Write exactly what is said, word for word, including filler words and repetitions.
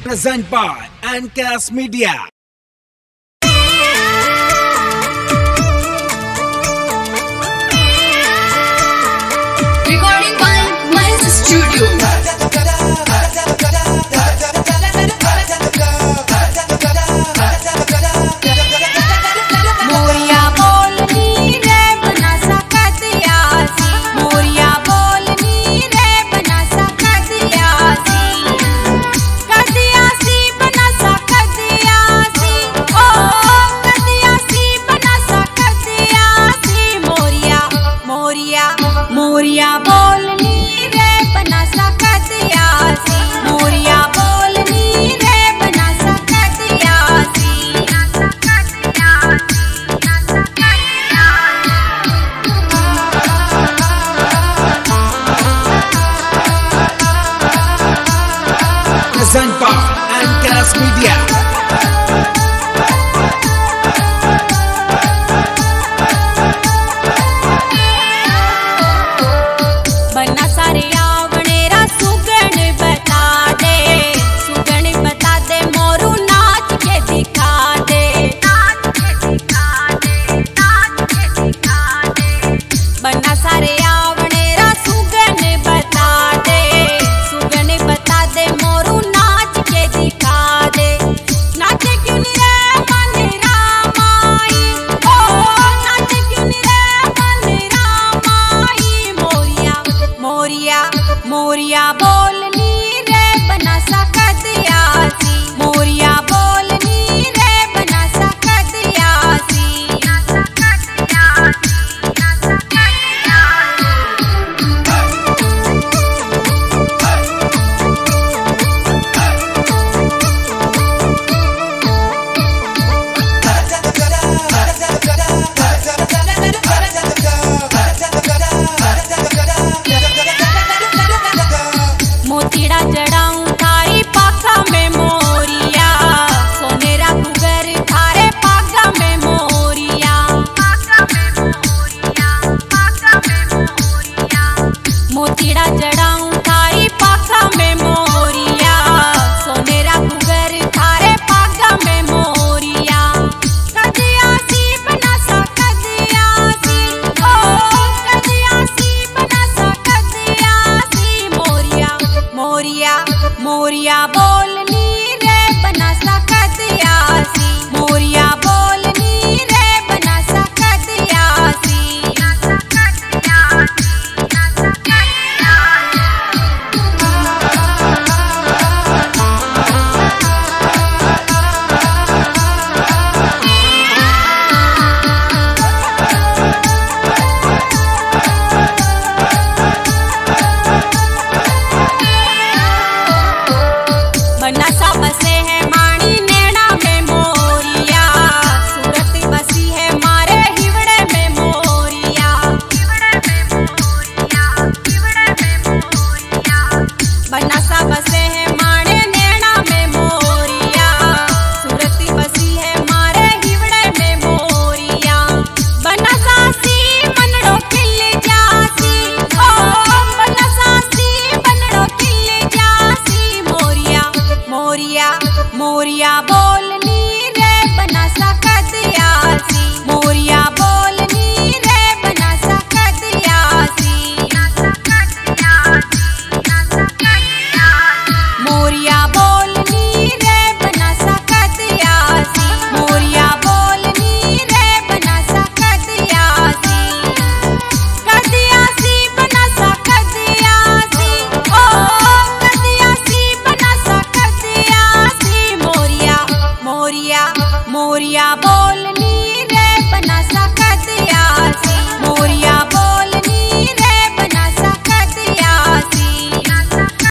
Present by Ancast Media. Recording by Miles Studio. मोरिया बोलनी रे बना सकत यासी, मोरिया बोलनी रे बना सकत यासी, Present by Ancast Media. बना सारे आवनेरा सुगण बता दे, सुगण बता दे मोरू नाच के दिखा दे, नाच के दिखा दे, नाच के दिखा दे। बना सारे आवनेरा सुगण बता दे, सुगण बता दे मोरू नाच के दिखा दे। नाच क्यों नी रे मन रामाई, ओ नाच क्यों नी रे मन रामाई। मोरिया मोरिया मोरिया बोलनी रे बना सकत यासी, मोरिया बोलनी रे बना सकत यासी, सकत यासी, सकत मोतीड़ा जड़ाऊं थारी पाका में मोरिया, सोनेरा गुगर थारे पाका में मोरिया, पाका में मोरिया, पाका में मोरिया। मोतीड़ा जड़ाऊं थारी पाका में मोरिया, सोनेरा गुगर थारे पाका में मोरिया। कदियासी बना सकत यासी, ओ कदियासी बना सकत यासी। मोरिया मोरिया मोरिया बोल